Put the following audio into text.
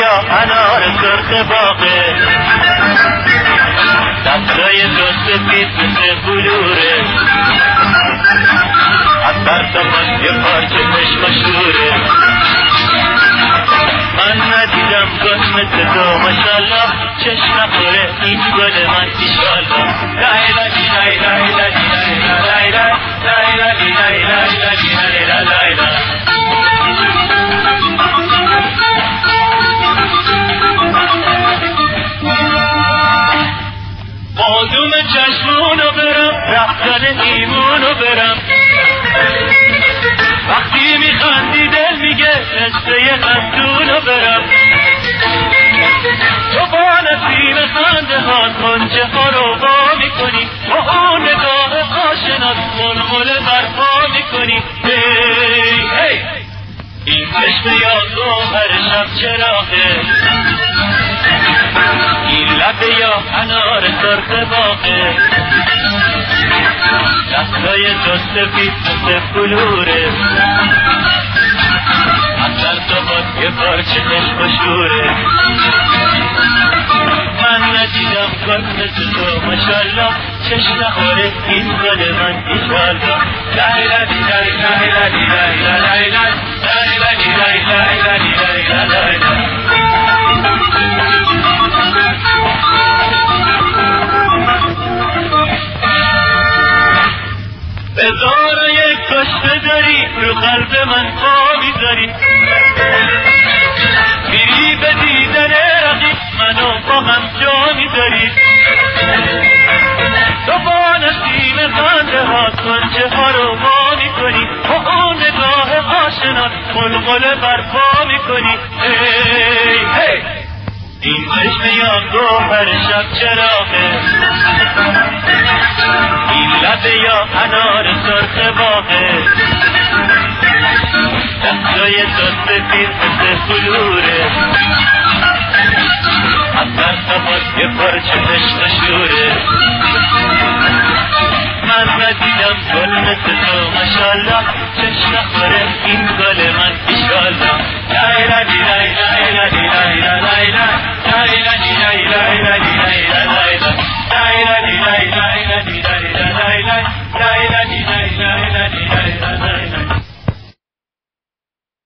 یا انار سرخ باغه، دستای تو سفید مثل بلوره، از برسمان یه پارچه مشوره. من ندیدم گل مثل تو ماشالله، چشم نخوره این گل من ایشالله. لای لای لای لای لای لای لای لای لای لای لای لای. آدوم چشمونو برم، رفتن ایمونو برم، وقتی میخندی دل میگه قصه خندونو برم. تو با نسیم خنده ها کنجه ها رو وا میکنی، با اون نگاه آشنات غلغله برپا میکنی. هی هی این چشم یادو هر شب چراغه، این لب یا انار سرخ باغه، دستای تو سفید مثل بلوره، اصلا تو باید یه پارچه مشوره. من ندیدم گل مثل تو ماشالله، چشم نخوره این گل من ایشالله. لای لای لای لای لای لای لای لای لای لای لای لای. بذار یک کشته داری رو قلب من پا میذاری، میری به دیدن رقیب منو با هم جا میذاری. تو با نسیم خنده ها کنجه ها رو وا میکنی، با اون نگاه آشنات غلغله برپا میکنی. هی هی این چشم یادگو هر شب چراغه، این لب یا انار سرخ باغه، دستای تو سفید مثل بلوره، از برسمان یه پارچه مشوره. من ندیدم گل مثل تو ماشالله، چشم نخوره این گل من ایشالله. لای لای لای لای لای لای لای لای لای لای لای لای لای لای لای.